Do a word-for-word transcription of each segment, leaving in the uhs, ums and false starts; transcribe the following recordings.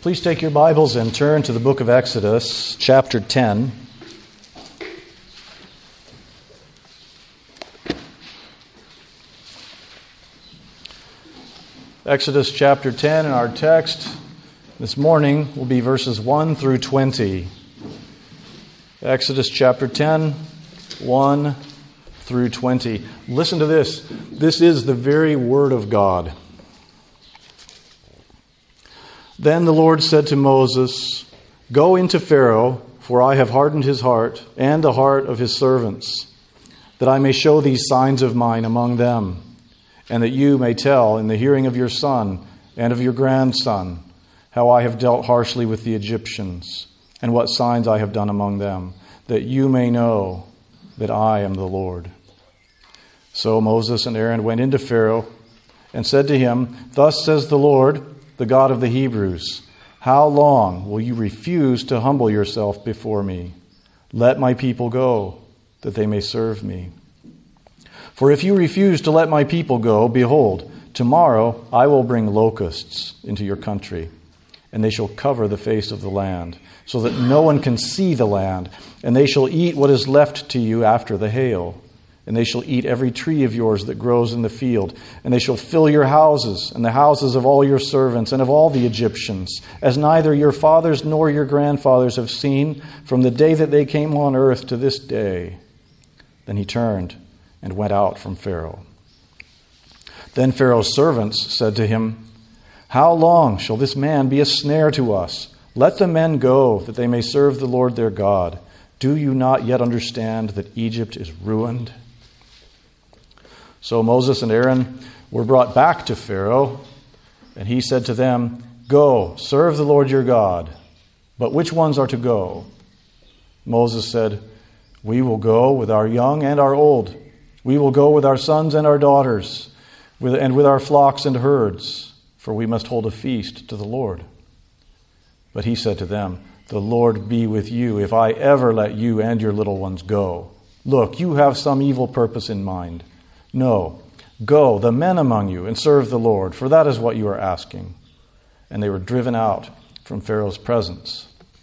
Please take your Bibles and turn to the book of Exodus, chapter ten. Exodus chapter ten, and our text this morning will be verses one through twenty. Exodus chapter ten, one through twenty. Listen to this. This is the very Word of God. Then the Lord said to Moses, "Go into Pharaoh, for I have hardened his heart and the heart of his servants, that I may show these signs of mine among them, and that you may tell in the hearing of your son and of your grandson how I have dealt harshly with the Egyptians, and what signs I have done among them, that you may know that I am the Lord." So Moses and Aaron went into Pharaoh and said to him, "Thus says the Lord, the God of the Hebrews, how long will you refuse to humble yourself before me? Let my people go, that they may serve me. For if you refuse to let my people go, behold, tomorrow I will bring locusts into your country, and they shall cover the face of the land, so that no one can see the land, and they shall eat what is left to you after the hail. And they shall eat every tree of yours that grows in the field. And they shall fill your houses and the houses of all your servants and of all the Egyptians, as neither your fathers nor your grandfathers have seen from the day that they came on earth to this day." Then he turned and went out from Pharaoh. Then Pharaoh's servants said to him, "How long shall this man be a snare to us? Let the men go, that they may serve the Lord their God. Do you not yet understand that Egypt is ruined?" So Moses and Aaron were brought back to Pharaoh, and he said to them, "Go, serve the Lord your God. But which ones are to go?" Moses said, "We will go with our young and our old. We will go with our sons and our daughters, with, and with our flocks and herds, for we must hold a feast to the Lord." But he said to them, "The Lord be with you if I ever let you and your little ones go. Look, you have some evil purpose in mind. No, go, the men among you, and serve the Lord, for that is what you are asking." And they were driven out from Pharaoh's presence.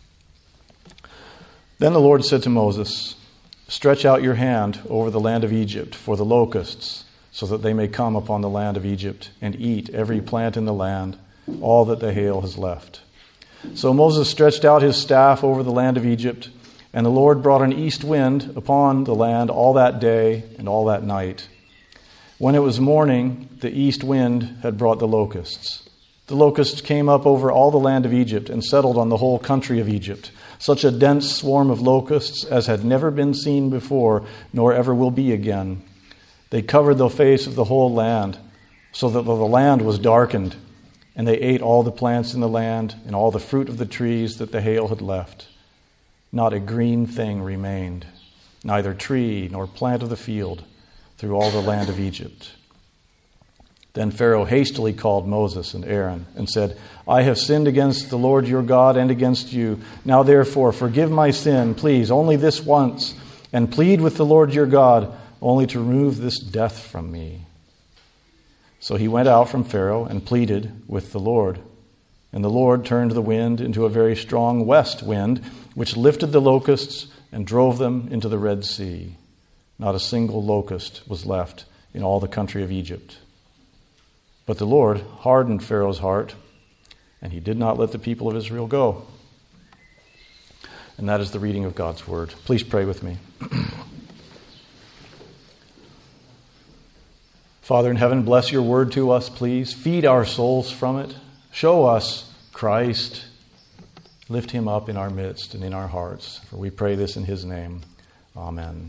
Then the Lord said to Moses, "Stretch out your hand over the land of Egypt for the locusts, so that they may come upon the land of Egypt and eat every plant in the land, all that the hail has left." So Moses stretched out his staff over the land of Egypt, and the Lord brought an east wind upon the land all that day and all that night. When it was morning, the east wind had brought the locusts. The locusts came up over all the land of Egypt and settled on the whole country of Egypt, such a dense swarm of locusts as had never been seen before, nor ever will be again. They covered the face of the whole land, so that the land was darkened, and they ate all the plants in the land and all the fruit of the trees that the hail had left. Not a green thing remained, neither tree nor plant of the field, through all the land of Egypt. Then Pharaoh hastily called Moses and Aaron and said, "I have sinned against the Lord your God and against you. Now therefore forgive my sin, please, only this once, and plead with the Lord your God only to remove this death from me." So he went out from Pharaoh and pleaded with the Lord. And the Lord turned the wind into a very strong west wind, which lifted the locusts and drove them into the Red Sea. Not a single locust was left in all the country of Egypt. But the Lord hardened Pharaoh's heart, and he did not let the people of Israel go. And that is the reading of God's word. Please pray with me. Father in heaven, bless your word to us, please. Feed our souls from it. Show us Christ. Lift him up in our midst and in our hearts. For we pray this in his name. Amen.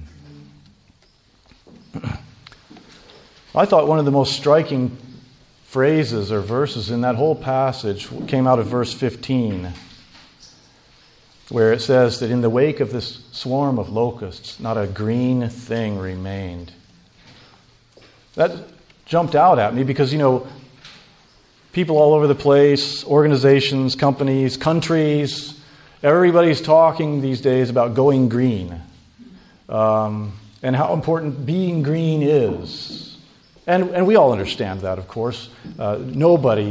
I thought one of the most striking phrases or verses in that whole passage came out of verse fifteen, where it says that in the wake of this swarm of locusts, not a green thing remained. That jumped out at me because, you know, people all over the place, organizations, companies, countries, everybody's talking these days about going green. Um, and how important being green is. And and we all understand that, of course. Uh, nobody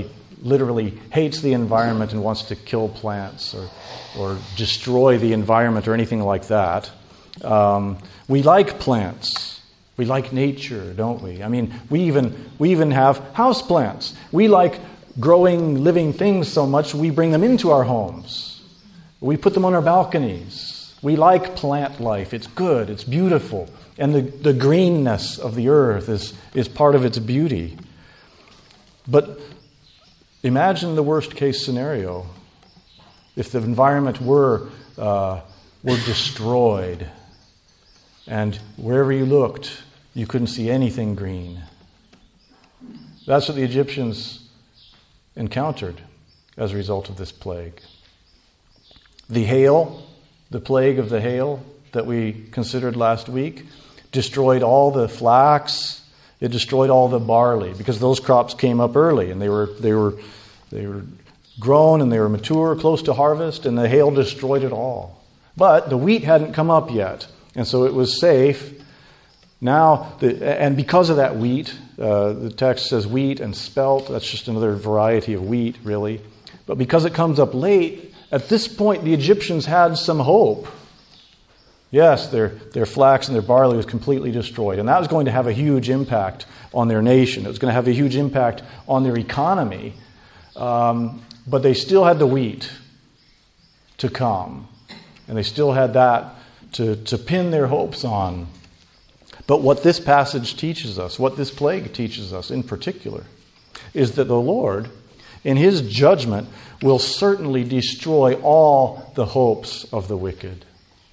literally hates the environment and wants to kill plants or, or destroy the environment or anything like that. Um, we like plants. We like nature, don't we? I mean, we even we even have house plants. We like growing living things so much we bring them into our homes. We put them on our balconies. We like plant life. It's good. It's beautiful. And the, the greenness of the earth is, is part of its beauty. But imagine the worst case scenario. If the environment were, uh, were destroyed and wherever you looked, you couldn't see anything green. That's what the Egyptians encountered as a result of this plague. The hail, the plague of the hail that we considered last week, destroyed all the flax. It destroyed all the barley because those crops came up early and they were they were they were grown and they were mature, close to harvest, and the hail destroyed it all. But the wheat hadn't come up yet, and so it was safe. Now, the, and because of that wheat, uh, the text says wheat and spelt. That's just another variety of wheat, really. But because it comes up late, at this point, the Egyptians had some hope. Yes, their, their flax and their barley was completely destroyed. And that was going to have a huge impact on their nation. It was going to have a huge impact on their economy. Um, but they still had the wheat to come. And they still had that to, to pin their hopes on. But what this passage teaches us, what this plague teaches us in particular, is that the Lord, in His judgment, will certainly destroy all the hopes of the wicked.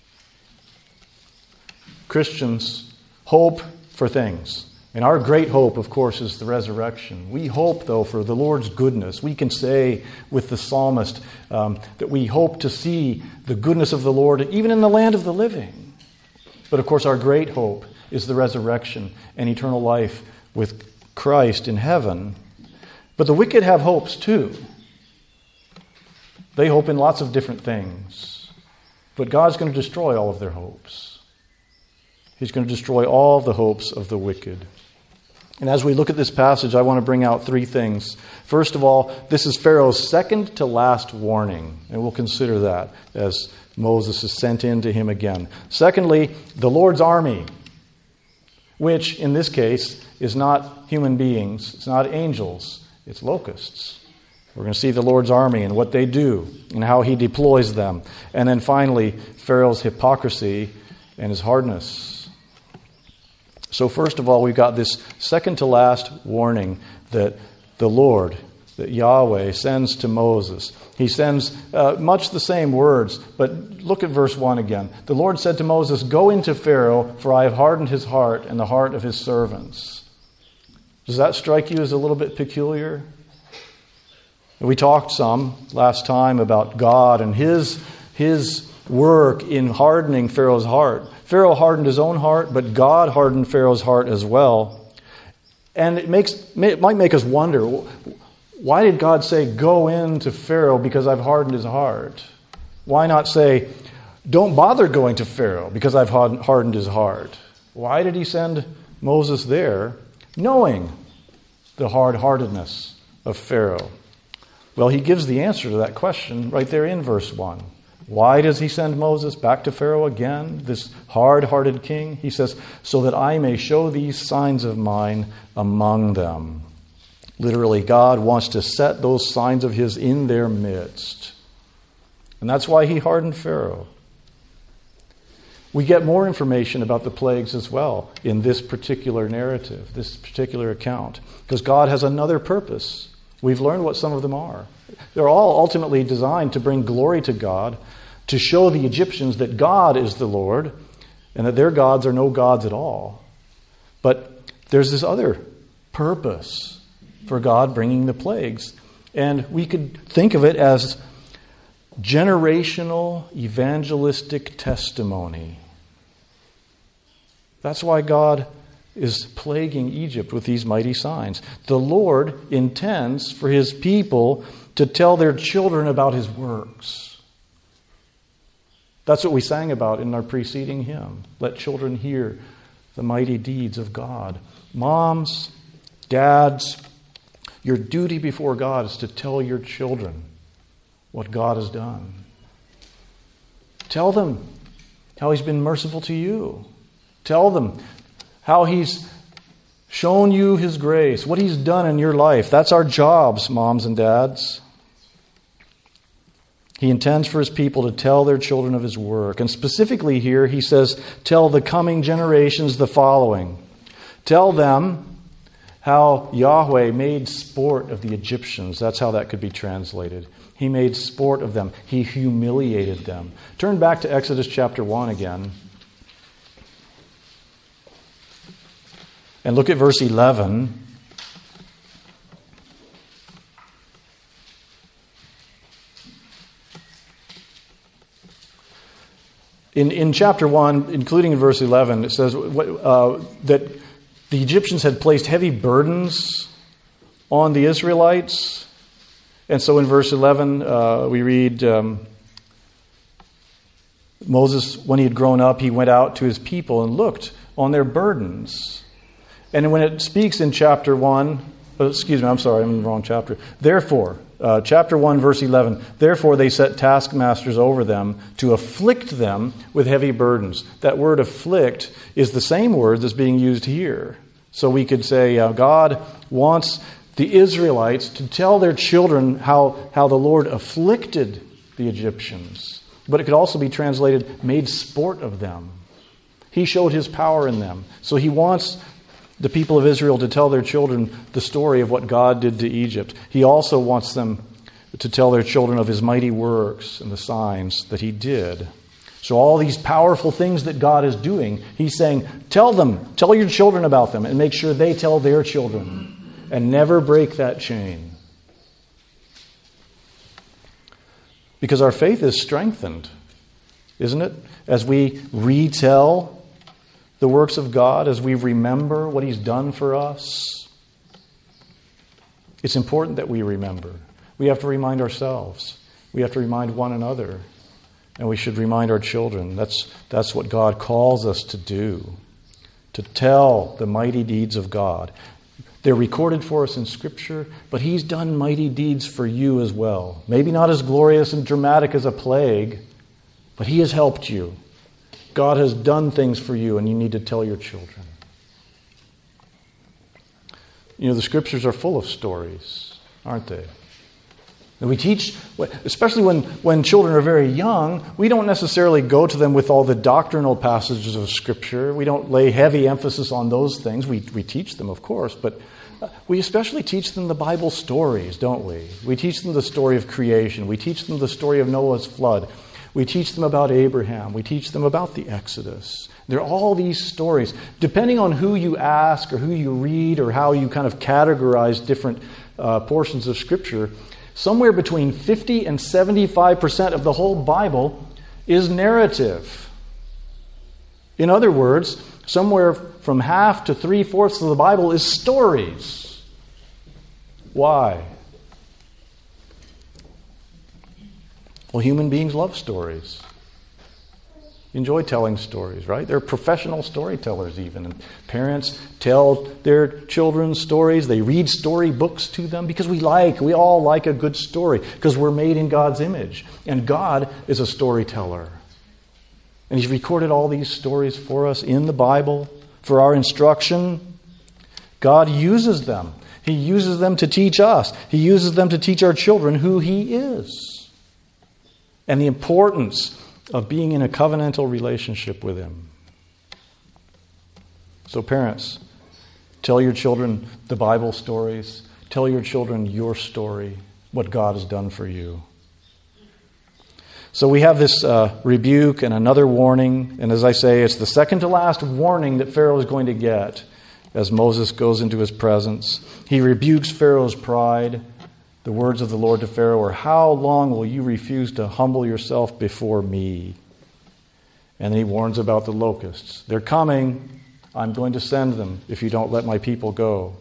Christians hope for things. And our great hope, of course, is the resurrection. We hope, though, for the Lord's goodness. We can say with the psalmist um, that we hope to see the goodness of the Lord even in the land of the living. But, of course, our great hope is the resurrection and eternal life with Christ in heaven. But the wicked have hopes, too. They hope in lots of different things. But God's going to destroy all of their hopes. He's going to destroy all the hopes of the wicked. And as we look at this passage, I want to bring out three things. First of all, this is Pharaoh's second to last warning. And we'll consider that as Moses is sent in to him again. Secondly, the Lord's army, which in this case is not human beings. It's not angels. It's locusts. We're going to see the Lord's army and what they do and how He deploys them. And then finally, Pharaoh's hypocrisy and his hardness. So first of all, we've got this second to last warning that the Lord, that Yahweh sends to Moses. He sends uh, much the same words, but look at verse one again. The Lord said to Moses, "Go into Pharaoh, for I have hardened his heart and the heart of his servants." Does that strike you as a little bit peculiar? We talked some last time about God and His, his work in hardening Pharaoh's heart. Pharaoh hardened his own heart, but God hardened Pharaoh's heart as well. And it makes it might make us wonder, why did God say, "Go into Pharaoh because I've hardened his heart"? Why not say, "Don't bother going to Pharaoh because I've hardened his heart"? Why did He send Moses there, knowing the hard-heartedness of Pharaoh? Well, He gives the answer to that question right there in verse one. Why does He send Moses back to Pharaoh again, this hard-hearted king? He says, "So that I may show these signs of mine among them." Literally, God wants to set those signs of His in their midst. And that's why He hardened Pharaoh. We get more information about the plagues as well in this particular narrative, this particular account, because God has another purpose. We've learned what some of them are. They're all ultimately designed to bring glory to God, to show the Egyptians that God is the Lord and that their gods are no gods at all. But there's this other purpose for God bringing the plagues. And we could think of it as generational evangelistic testimony. That's why God is plaguing Egypt with these mighty signs. The Lord intends for His people to tell their children about His works. That's what we sang about in our preceding hymn. Let children hear the mighty deeds of God. Moms, dads, Your duty before God is to tell your children what God has done. Tell them how He's been merciful to you. Tell them how He's shown you His grace, what He's done in your life. That's our jobs, moms and dads. He intends for His people to tell their children of His work. And specifically here, He says, tell the coming generations the following. Tell them how Yahweh made sport of the Egyptians. That's how that could be translated. He made sport of them. He humiliated them. Turn back to Exodus chapter one again. And look at verse eleven. In, in chapter one, including in verse eleven, it says uh, that the Egyptians had placed heavy burdens on the Israelites. And so in verse eleven, uh, we read, um, Moses, when he had grown up, he went out to his people and looked on their burdens. And when it speaks in chapter one, oh, excuse me, I'm sorry, I'm in the wrong chapter. Therefore, uh, chapter one, verse eleven, therefore they set taskmasters over them to afflict them with heavy burdens. That word afflict is the same word that's being used here. So we could say uh, God wants the Israelites to tell their children how, how the Lord afflicted the Egyptians. But it could also be translated, made sport of them. He showed His power in them. So He wants the people of Israel to tell their children the story of what God did to Egypt. He also wants them to tell their children of His mighty works and the signs that He did. So all these powerful things that God is doing, He's saying, tell them, tell your children about them, and make sure they tell their children. And never break that chain. Because our faith is strengthened, isn't it? As we retell the works of God, as we remember what He's done for us. It's important that we remember. We have to remind ourselves. We have to remind one another. And we should remind our children. That's, that's what God calls us to do. To tell the mighty deeds of God. They're recorded for us in Scripture, but He's done mighty deeds for you as well. Maybe not as glorious and dramatic as a plague, but He has helped you. God has done things for you, and you need to tell your children. You know, the Scriptures are full of stories, aren't they? And we teach, especially when, when children are very young, we don't necessarily go to them with all the doctrinal passages of Scripture. We don't lay heavy emphasis on those things. We, we teach them, of course, but we especially teach them the Bible stories, don't we? We teach them the story of creation. We teach them the story of Noah's flood. We teach them about Abraham. We teach them about the Exodus. There are all these stories. Depending on who you ask or who you read or how you kind of categorize different uh, portions of Scripture, somewhere between fifty and seventy-five percent of the whole Bible is narrative. In other words, somewhere from half to three-fourths of the Bible is stories. Why? Well, human beings love stories. Enjoy telling stories, right? They're professional storytellers even. And parents tell their children stories. They read story books to them because we like, we all like a good story because we're made in God's image. And God is a storyteller. And He's recorded all these stories for us in the Bible for our instruction. God uses them. He uses them to teach us. He uses them to teach our children who He is. And the importance of being in a covenantal relationship with Him. So parents, tell your children the Bible stories. Tell your children your story, what God has done for you. So we have this uh, rebuke and another warning. And as I say, it's the second to last warning that Pharaoh is going to get as Moses goes into his presence. He rebukes Pharaoh's pride. The words of the Lord to Pharaoh are, "How long will you refuse to humble yourself before me?" And then he warns about the locusts. They're coming. I'm going to send them if you don't let my people go.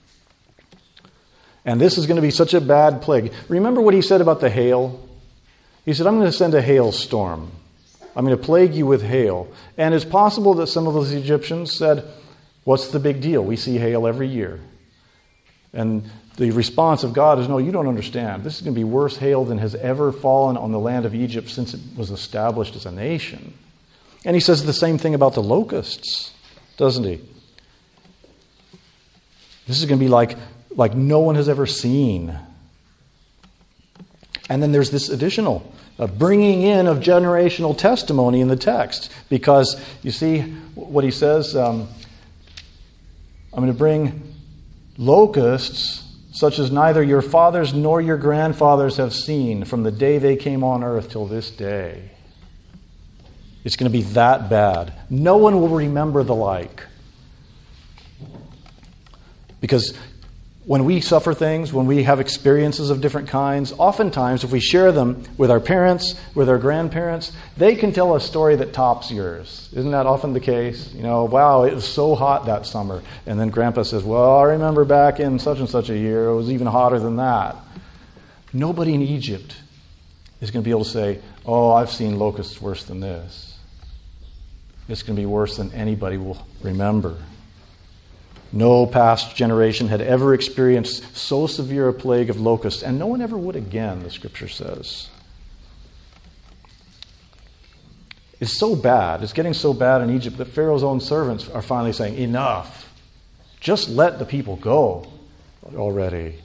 And this is going to be such a bad plague. Remember what he said about the hail? He said, I'm going to send a hailstorm. I'm going to plague you with hail. And it's possible that some of those Egyptians said, what's the big deal? We see hail every year. And the response of God is, no, you don't understand. This is going to be worse hail than has ever fallen on the land of Egypt since it was established as a nation. And he says the same thing about the locusts, doesn't he? This is going to be like, like no one has ever seen. And then there's this additional uh, bringing in of generational testimony in the text. Because, you see, what he says, um, I'm going to bring locusts such as neither your fathers nor your grandfathers have seen from the day they came on earth till this day. It's going to be that bad. No one will remember the like. Because when we suffer things, when we have experiences of different kinds, oftentimes if we share them with our parents, with our grandparents, they can tell a story that tops yours. Isn't that often the case? You know, wow, it was so hot that summer. And then Grandpa says, well, I remember back in such and such a year, it was even hotter than that. Nobody in Egypt is going to be able to say, oh, I've seen locusts worse than this. It's going to be worse than anybody will remember. No past generation had ever experienced so severe a plague of locusts, and no one ever would again, the Scripture says. It's so bad, it's getting so bad in Egypt that Pharaoh's own servants are finally saying, enough. Just let the people go already.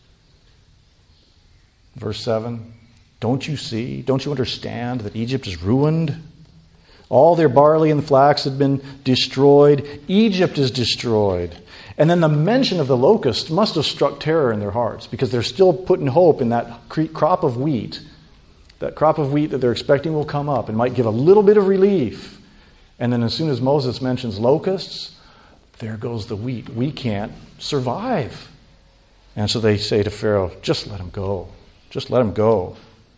Verse seven, don't you see, don't you understand that Egypt is ruined? All their barley and flax had been destroyed. Egypt is destroyed. And then the mention of the locust must have struck terror in their hearts because they're still putting hope in that crop of wheat. That crop of wheat that they're expecting will come up and might give a little bit of relief. And then as soon as Moses mentions locusts, there goes the wheat. We can't survive. And so they say to Pharaoh, just let him go. Just let him go.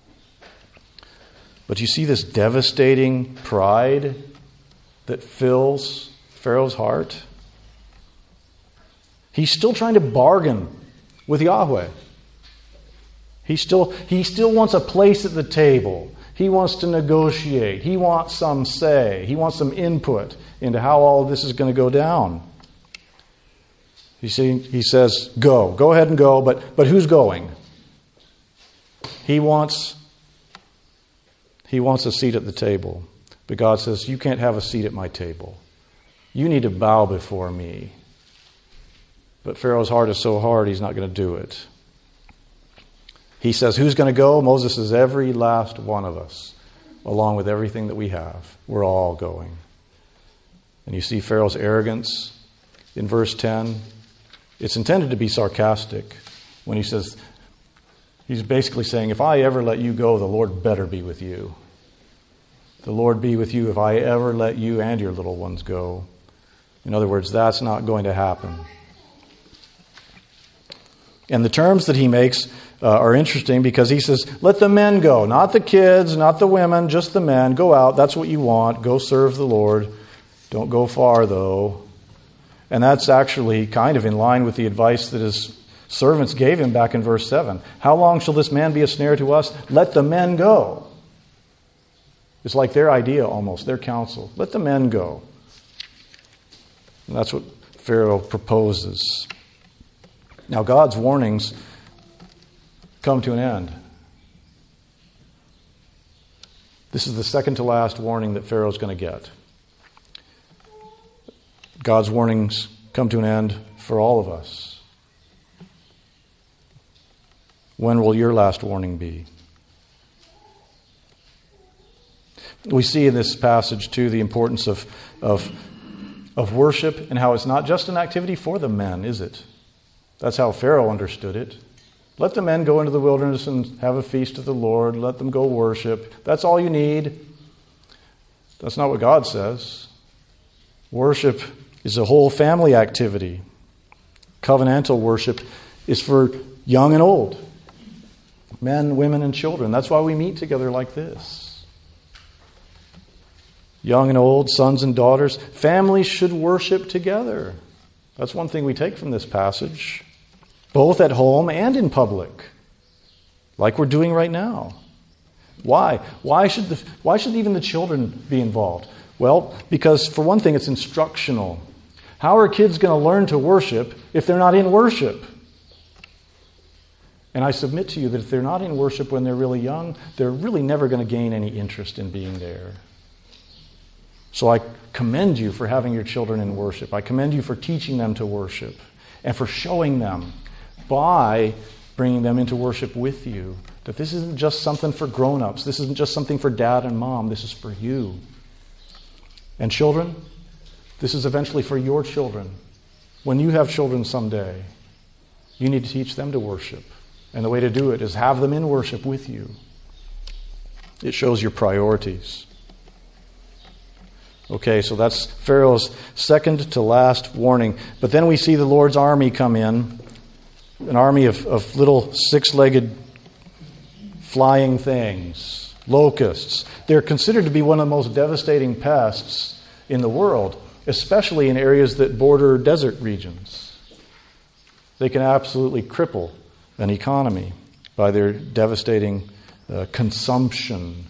But you see this devastating pride that fills Pharaoh's heart? He's still trying to bargain with Yahweh. He still, he still wants a place at the table. He wants to negotiate. He wants some say. He wants some input into how all of this is going to go down. You see, he says, go. Go ahead and go, but, but who's going? He wants... He wants a seat at the table. But God says, you can't have a seat at my table. You need to bow before me. But Pharaoh's heart is so hard, he's not going to do it. He says, who's going to go? Moses says, every last one of us, along with everything that we have. We're all going. And you see Pharaoh's arrogance in verse ten. It's intended to be sarcastic when he says, he's basically saying, if I ever let you go, the Lord better be with you. The Lord be with you if I ever let you and your little ones go. In other words, that's not going to happen. And the terms that he makes uh, are interesting because he says, let the men go. Not the kids, not the women, just the men. Go out. That's what you want. Go serve the Lord. Don't go far, though. And that's actually kind of in line with the advice that his servants gave him back in verse seven. How long shall this man be a snare to us? Let the men go. It's like their idea almost, their counsel. Let the men go. And that's what Pharaoh proposes. Now God's warnings come to an end. This is the second to last warning that Pharaoh's going to get. God's warnings come to an end for all of us. When will your last warning be? We see in this passage, too, the importance of, of, of worship and how it's not just an activity for the men, is it? That's how Pharaoh understood it. Let the men go into the wilderness and have a feast of the Lord. Let them go worship. That's all you need. That's not what God says. Worship is a whole family activity. Covenantal worship is for young and old. Men, women, and children. That's why we meet together like this. Young and old, sons and daughters. Families should worship together. That's one thing we take from this passage. Both at home and in public. Like we're doing right now. Why? Why should the, why should even the children be involved? Well, because for one thing, it's instructional. How are kids going to learn to worship if they're not in worship? And I submit to you that if they're not in worship when they're really young, they're really never going to gain any interest in being there. So I commend you for having your children in worship. I commend you for teaching them to worship and for showing them by bringing them into worship with you that this isn't just something for grown-ups. This isn't just something for dad and mom. This is for you. And children, this is eventually for your children. When you have children someday, you need to teach them to worship. And the way to do it is have them in worship with you. It shows your priorities. Okay, so that's Pharaoh's second to last warning. But then we see the Lord's army come in, an army of, of little six-legged flying things, locusts. They're considered to be one of the most devastating pests in the world, especially in areas that border desert regions. They can absolutely cripple an economy by their devastating uh, consumption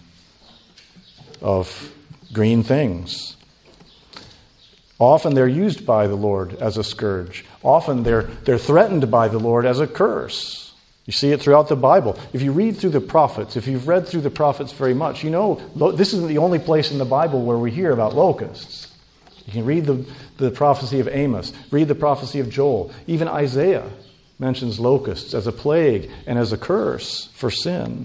of green things. Often they're used by the Lord as a scourge. Often they're, they're threatened by the Lord as a curse. You see it throughout the Bible. If you read through the prophets, if you've read through the prophets very much, you know lo- this isn't the only place in the Bible where we hear about locusts. You can read the, the prophecy of Amos, read the prophecy of Joel. Even Isaiah mentions locusts as a plague and as a curse for sin.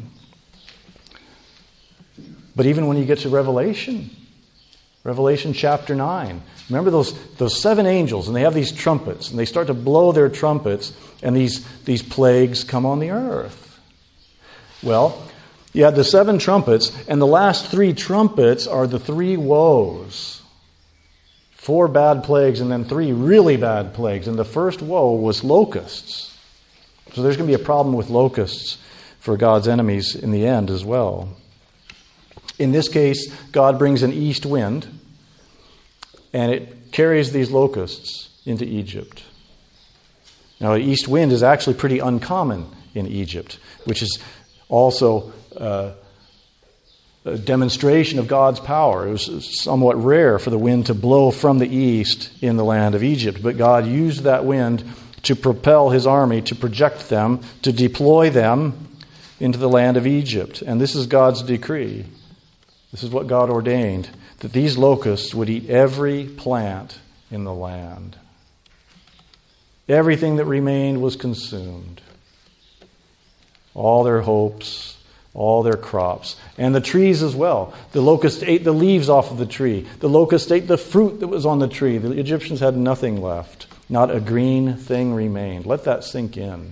But even when you get to Revelation, Revelation chapter nine, remember those, those seven angels, and they have these trumpets, and they start to blow their trumpets, and these, these plagues come on the earth. Well, you had the seven trumpets, and the last three trumpets are the three woes. Four bad plagues and then three really bad plagues. And the first woe was locusts. So there's going to be a problem with locusts for God's enemies in the end as well. In this case, God brings an east wind, and it carries these locusts into Egypt. Now, an east wind is actually pretty uncommon in Egypt, which is also uh, a demonstration of God's power. It was somewhat rare for the wind to blow from the east in the land of Egypt, but God used that wind to propel his army, to project them, to deploy them into the land of Egypt. And this is God's decree. This is what God ordained, that these locusts would eat every plant in the land. Everything that remained was consumed. All their hopes, all their crops, and the trees as well. The locust ate the leaves off of the tree. The locust ate the fruit that was on the tree. The Egyptians had nothing left. Not a green thing remained. Let that sink in.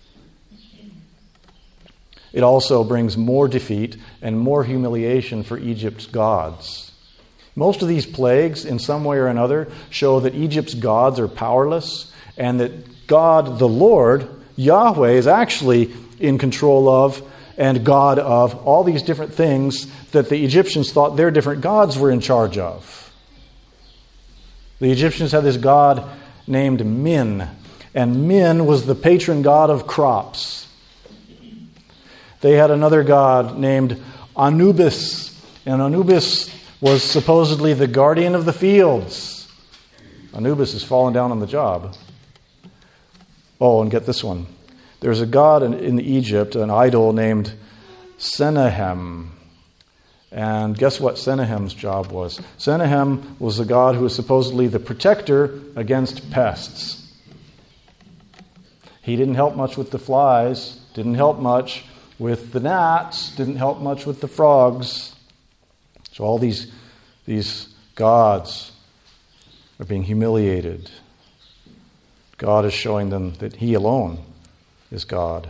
It also brings more defeat and more humiliation for Egypt's gods. Most of these plagues, in some way or another, show that Egypt's gods are powerless and that God, the Lord, Yahweh, is actually in control of and God of all these different things that the Egyptians thought their different gods were in charge of. The Egyptians had this god named Min, and Min was the patron god of crops. They had another god named Anubis, and Anubis was supposedly the guardian of the fields. Anubis has fallen down on the job. Oh, and get this one. There's a god in, in Egypt, an idol named Senahem. And guess what Senahem's job was? Senahem was the god who was supposedly the protector against pests. He didn't help much with the flies, didn't help much with the gnats, didn't help much with the frogs. So all these, these gods are being humiliated. God is showing them that He alone is God.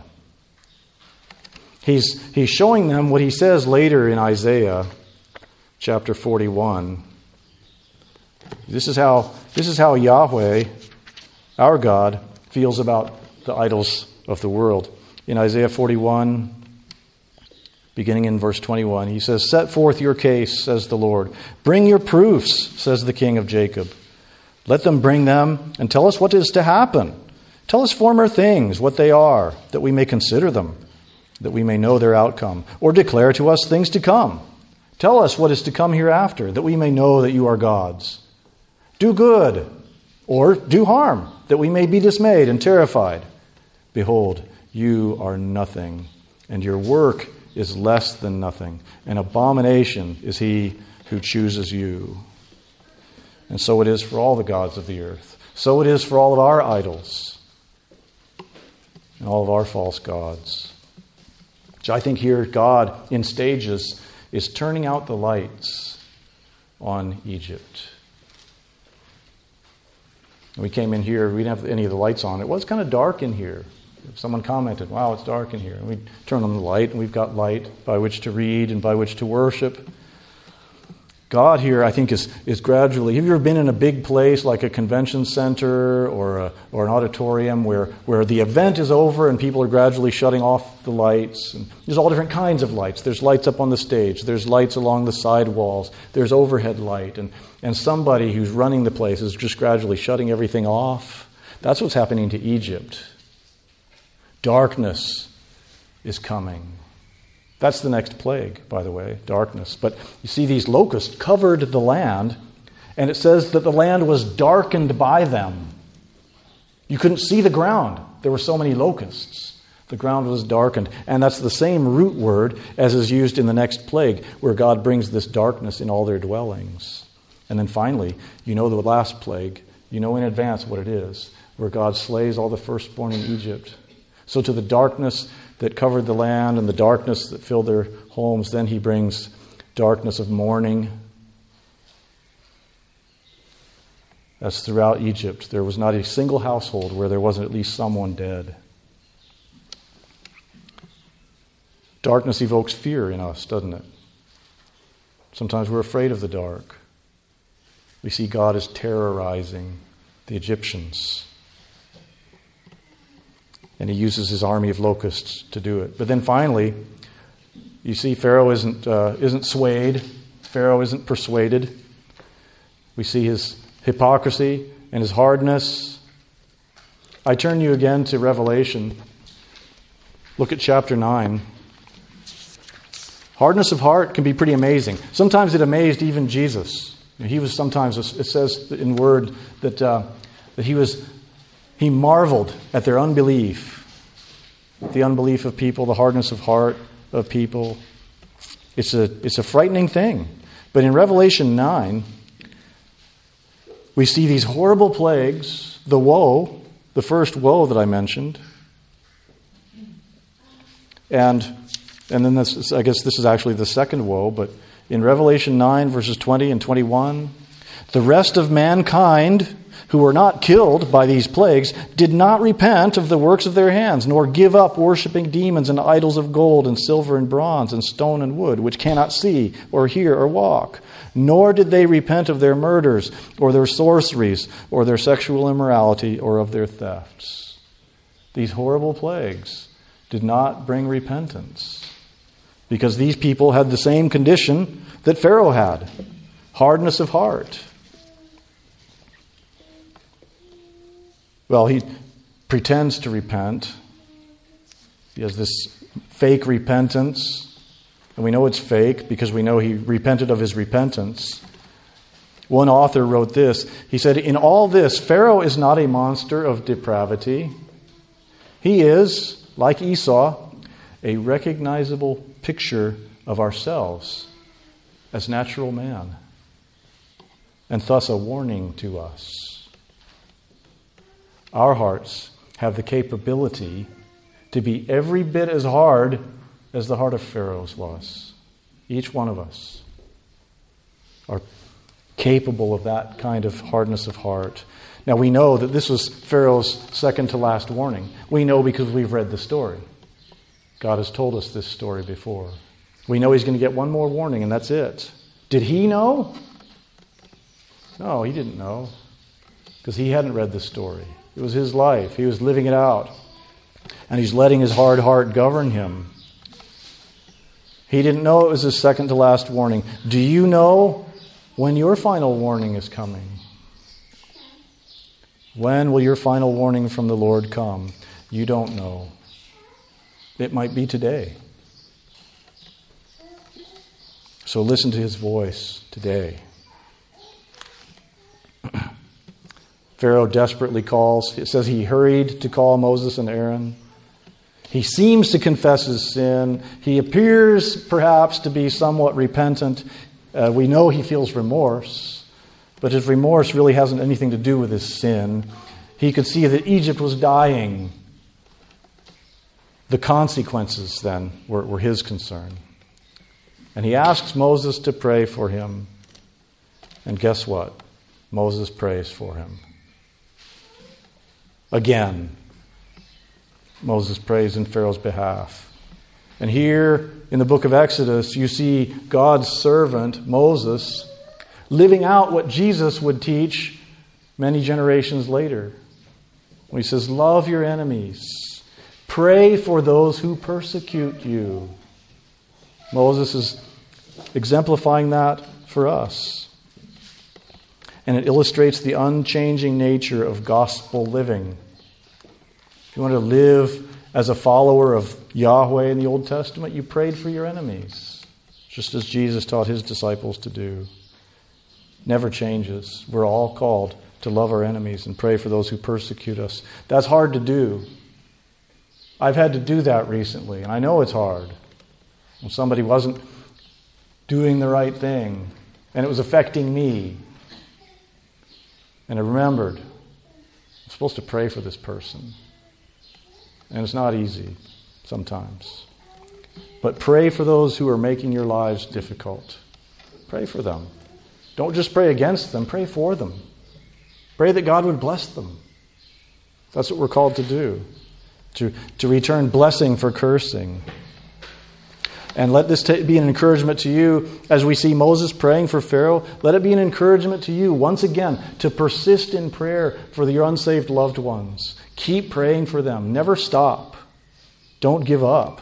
He's, he's showing them what He says later in Isaiah chapter forty-one. This is how, this is how Yahweh, our God, feels about the idols of the world. In Isaiah forty-one, beginning in verse twenty-one, He says, "Set forth your case, says the Lord. Bring your proofs, says the King of Jacob. Let them bring them and tell us what is to happen. Tell us former things, what they are, that we may consider them, that we may know their outcome. Or declare to us things to come. Tell us what is to come hereafter, that we may know that you are gods. Do good, or do harm, that we may be dismayed and terrified. Behold, you are nothing, and your work is less than nothing. An abomination is he who chooses you. And so it is for all the gods of the earth. So it is for all of our idols and all of our false gods. So I think here God, in stages, is turning out the lights on Egypt. We came in here, we didn't have any of the lights on. It was kind of dark in here. Someone commented, wow, it's dark in here. And we turn on the light, and we've got light by which to read and by which to worship. God here, I think, is, is gradually... Have you ever been in a big place like a convention center or a, or an auditorium where, where the event is over and people are gradually shutting off the lights? And there's all different kinds of lights. There's lights up on the stage. There's lights along the side walls. There's overhead light. And, and somebody who's running the place is just gradually shutting everything off. That's what's happening to Egypt. Darkness is coming. That's the next plague, by the way, darkness. But you see, these locusts covered the land, and it says that the land was darkened by them. You couldn't see the ground. There were so many locusts. The ground was darkened. And that's the same root word as is used in the next plague, where God brings this darkness in all their dwellings. And then finally, you know the last plague. You know in advance what it is, where God slays all the firstborn in Egypt. So to the darkness that covered the land and the darkness that filled their homes, then he brings darkness of mourning. As throughout Egypt, there was not a single household where there wasn't at least someone dead. Darkness evokes fear in us, doesn't it? Sometimes we're afraid of the dark. We see God as terrorizing the Egyptians. And he uses his army of locusts to do it. But then finally, you see Pharaoh isn't uh, isn't swayed. Pharaoh isn't persuaded. We see his hypocrisy and his hardness. I turn you again to Revelation. Look at chapter nine. Hardness of heart can be pretty amazing. Sometimes it amazed even Jesus. He was sometimes, it says in word that uh, that he was... He marveled at their unbelief, the unbelief of people, the hardness of heart of people. It's a, it's a frightening thing. But in Revelation nine, we see these horrible plagues, the woe, the first woe that I mentioned. And, and then this, I guess this is actually the second woe, but in Revelation nine, verses twenty and twenty-one, the rest of mankind who were not killed by these plagues did not repent of the works of their hands, nor give up worshiping demons and idols of gold and silver and bronze and stone and wood, which cannot see or hear or walk. Nor did they repent of their murders or their sorceries or their sexual immorality or of their thefts. These horrible plagues did not bring repentance because these people had the same condition that Pharaoh had, hardness of heart. Well, he pretends to repent. He has this fake repentance. And we know it's fake because we know he repented of his repentance. One author wrote this. He said, in all this, Pharaoh is not a monster of depravity. He is, like Esau, a recognizable picture of ourselves as natural man. And thus a warning to us. Our hearts have the capability to be every bit as hard as the heart of Pharaoh's was. Each one of us are capable of that kind of hardness of heart. Now we know that this was Pharaoh's second to last warning. We know because we've read the story. God has told us this story before. We know he's going to get one more warning and that's it. Did he know? No, he didn't know because he hadn't read the story. It was his life. He was living it out. And he's letting his hard heart govern him. He didn't know it was his second to last warning. Do you know when your final warning is coming? When will your final warning from the Lord come? You don't know. It might be today. So listen to his voice today. Pharaoh desperately calls. It says he hurried to call Moses and Aaron. He seems to confess his sin. He appears perhaps to be somewhat repentant. Uh, we know he feels remorse, but his remorse really hasn't anything to do with his sin. He could see that Egypt was dying. The consequences then were, were his concern. And he asks Moses to pray for him. And guess what? Moses prays for him. Again, Moses prays in Pharaoh's behalf. And here in the book of Exodus, you see God's servant, Moses, living out what Jesus would teach many generations later. When he says, love your enemies. Pray for those who persecute you. Moses is exemplifying that for us. And it illustrates the unchanging nature of gospel living. If you want to live as a follower of Yahweh in the Old Testament, you prayed for your enemies, just as Jesus taught his disciples to do. Never changes. We're all called to love our enemies and pray for those who persecute us. That's hard to do. I've had to do that recently, and I know it's hard. When somebody wasn't doing the right thing, and it was affecting me. And I remembered, I'm supposed to pray for this person. And it's not easy sometimes. But pray for those who are making your lives difficult. Pray for them. Don't just pray against them, pray for them. Pray that God would bless them. That's what we're called to do. To, to return blessing for cursing. And let this t- be an encouragement to you as we see Moses praying for Pharaoh. Let it be an encouragement to you, once again, to persist in prayer for your unsaved loved ones. Keep praying for them. Never stop. Don't give up.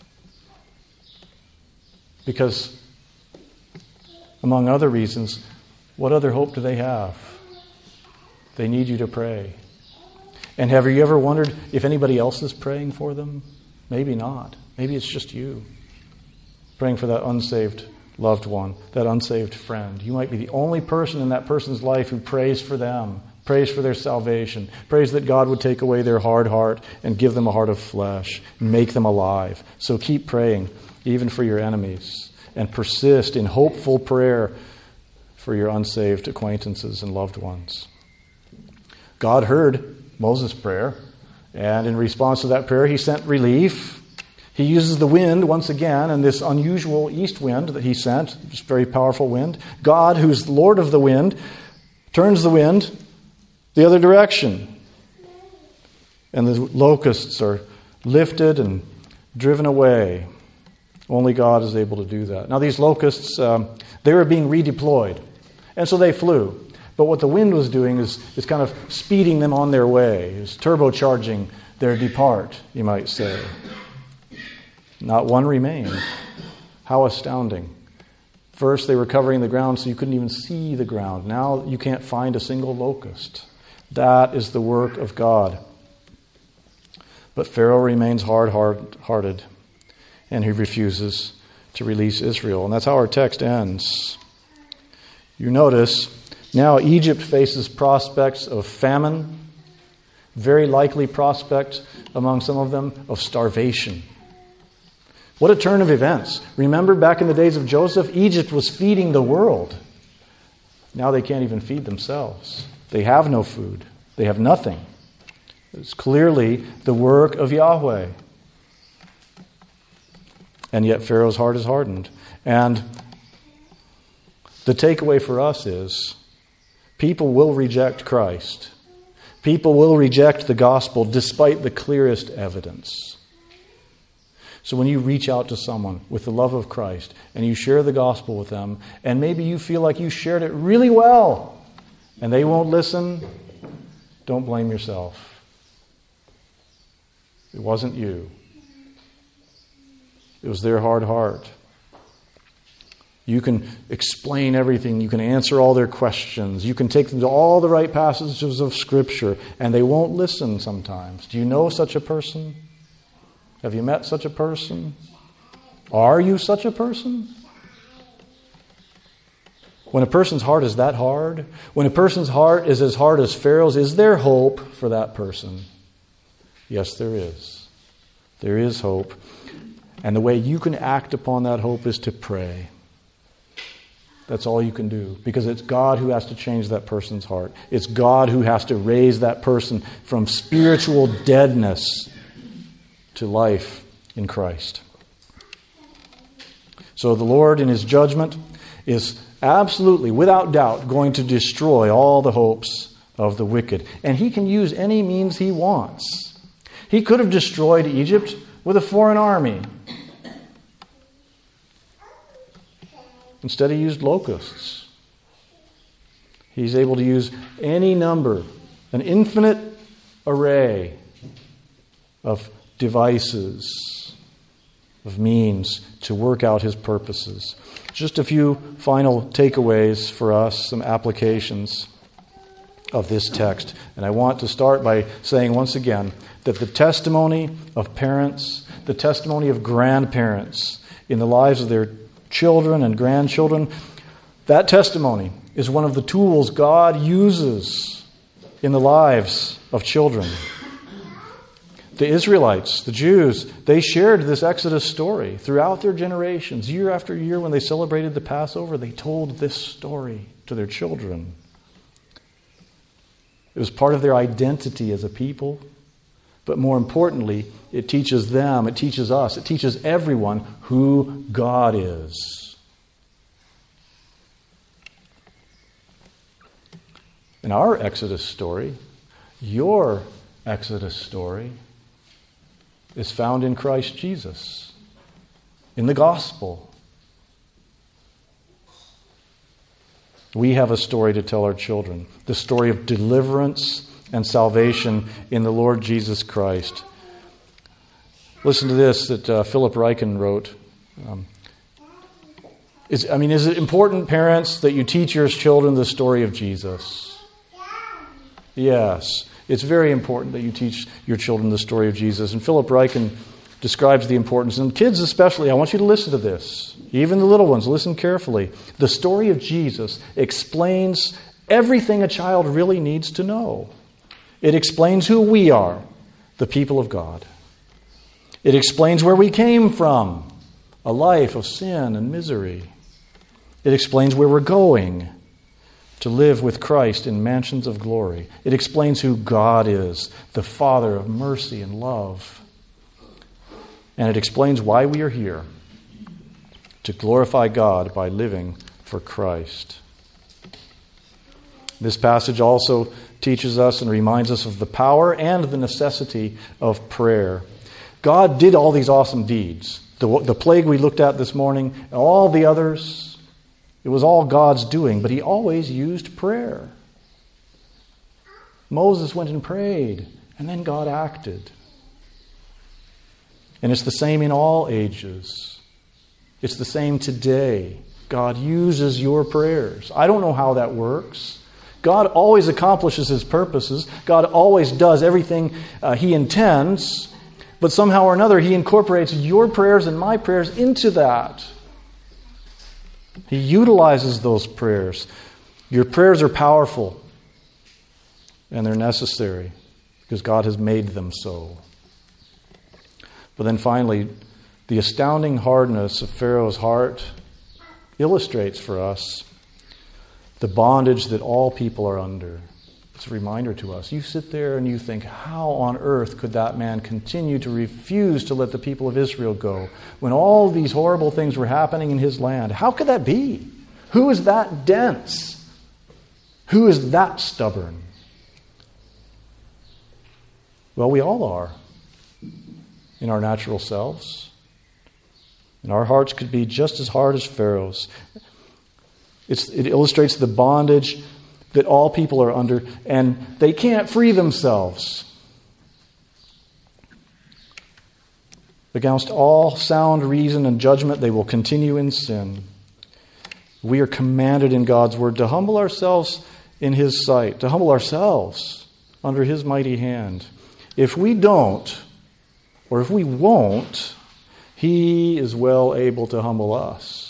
Because, among other reasons, what other hope do they have? They need you to pray. And have you ever wondered if anybody else is praying for them? Maybe not. Maybe it's just you. Praying for that unsaved loved one, that unsaved friend. You might be the only person in that person's life who prays for them, prays for their salvation, prays that God would take away their hard heart and give them a heart of flesh, make them alive. So keep praying, even for your enemies, and persist in hopeful prayer for your unsaved acquaintances and loved ones. God heard Moses' prayer, and in response to that prayer, he sent relief. He uses the wind once again, and this unusual east wind that he sent, just very powerful wind. God, who's the Lord of the wind, turns the wind the other direction. And the locusts are lifted and driven away. Only God is able to do that. Now these locusts, um, they were being redeployed, and so they flew. But what the wind was doing is, is kind of speeding them on their way. It was turbocharging their depart, you might say. Not one remained. How astounding. First, they were covering the ground so you couldn't even see the ground. Now you can't find a single locust. That is the work of God. But Pharaoh remains hard-hearted, and he refuses to release Israel. And that's how our text ends. You notice, now Egypt faces prospects of famine, very likely prospect among some of them of starvation. What a turn of events. Remember back in the days of Joseph, Egypt was feeding the world. Now they can't even feed themselves. They have no food. They have nothing. It's clearly the work of Yahweh. And yet Pharaoh's heart is hardened. And the takeaway for us is people will reject Christ. People will reject the gospel despite the clearest evidence. So when you reach out to someone with the love of Christ and you share the gospel with them, and maybe you feel like you shared it really well and they won't listen, don't blame yourself. It wasn't you. It was their hard heart. You can explain everything. You can answer all their questions. You can take them to all the right passages of Scripture, and they won't listen sometimes. Do you know such a person? Have you met such a person? Are you such a person? When a person's heart is that hard, when a person's heart is as hard as Pharaoh's, is there hope for that person? Yes, there is. There is hope. And the way you can act upon that hope is to pray. That's all you can do. Because it's God who has to change that person's heart. It's God who has to raise that person from spiritual deadness to life in Christ. So the Lord in His judgment is absolutely, without doubt, going to destroy all the hopes of the wicked. And He can use any means He wants. He could have destroyed Egypt with a foreign army. Instead, He used locusts. He's able to use any number, an infinite array of devices, of means to work out His purposes. Just a few final takeaways for us, some applications of this text. And I want to start by saying once again that the testimony of parents, the testimony of grandparents in the lives of their children and grandchildren, that testimony is one of the tools God uses in the lives of children. The Israelites, the Jews, they shared this Exodus story throughout their generations. Year after year, when they celebrated the Passover, they told this story to their children. It was part of their identity as a people. But more importantly, it teaches them, it teaches us, it teaches everyone who God is. In our Exodus story, your Exodus story, is found in Christ Jesus, in the gospel. We have a story to tell our children, the story of deliverance and salvation in the Lord Jesus Christ. Listen to this that uh, Philip Ryken wrote. Um, is, I mean, is it important, parents, that you teach your children the story of Jesus? Yes. It's very important that you teach your children the story of Jesus. And Philip Ryken describes the importance. And kids especially, I want you to listen to this. Even the little ones, listen carefully. The story of Jesus explains everything a child really needs to know. It explains who we are, the people of God. It explains where we came from, a life of sin and misery. It explains where we're going, to live with Christ in mansions of glory. It explains who God is, the Father of mercy and love. And it explains why we are here, to glorify God by living for Christ. This passage also teaches us and reminds us of the power and the necessity of prayer. God did all these awesome deeds. The, the plague we looked at this morning, and all the others, it was all God's doing, but He always used prayer. Moses went and prayed, and then God acted. And it's the same in all ages. It's the same today. God uses your prayers. I don't know how that works. God always accomplishes His purposes. God always does everything uh, He intends. But somehow or another, He incorporates your prayers and my prayers into that. He utilizes those prayers. Your prayers are powerful. And they're necessary. Because God has made them so. But then finally, the astounding hardness of Pharaoh's heart illustrates for us the bondage that all people are under. It's a reminder to us. You sit there and you think, how on earth could that man continue to refuse to let the people of Israel go when all these horrible things were happening in his land? How could that be? Who is that dense? Who is that stubborn? Well, we all are in our natural selves. And our hearts could be just as hard as Pharaoh's. It's, it illustrates the bondage that all people are under, and they can't free themselves. Against all sound reason and judgment, they will continue in sin. We are commanded in God's word to humble ourselves in His sight, to humble ourselves under His mighty hand. If we don't, or if we won't, He is well able to humble us.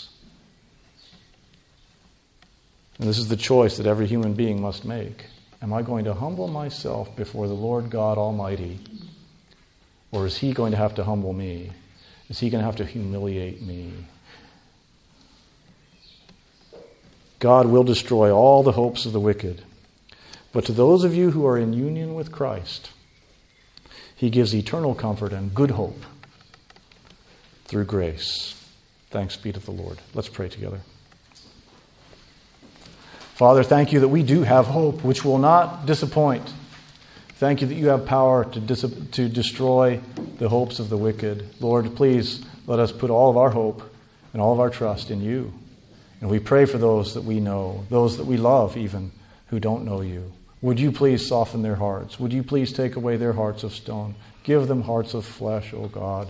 And this is the choice that every human being must make. Am I going to humble myself before the Lord God Almighty Or is he going to have to humble me? Is he going to have to humiliate me? God will destroy all the hopes of the wicked. But to those of you who are in union with Christ, he gives eternal comfort and good hope through grace. Thanks be to the Lord. Let's pray together. Father, thank you that we do have hope which will not disappoint. Thank you that you have power to dis- to destroy the hopes of the wicked. Lord, please let us put all of our hope and all of our trust in you. And we pray for those that we know, those that we love even, who don't know you. Would you please soften their hearts? Would you please take away their hearts of stone? Give them hearts of flesh, O God.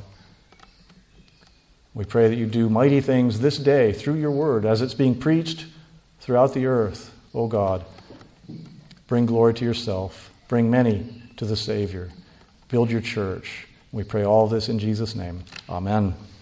We pray that you do mighty things this day through your word as it's being preached throughout the earth, O God. Bring glory to yourself. Bring many to the Savior. Build your church. We pray all this in Jesus' name. Amen.